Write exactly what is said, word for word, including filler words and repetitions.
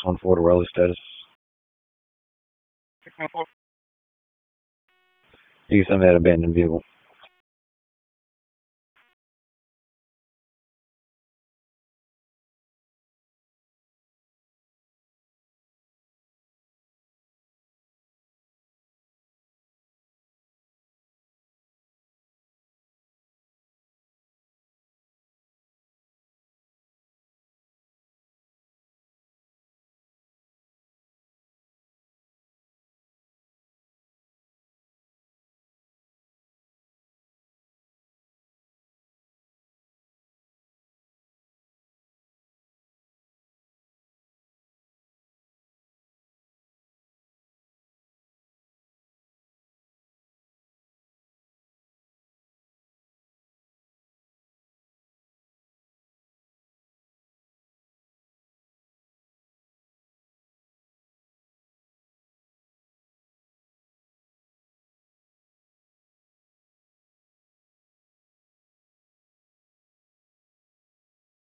one four to Raleigh status. six one four. You can send me that abandoned vehicle.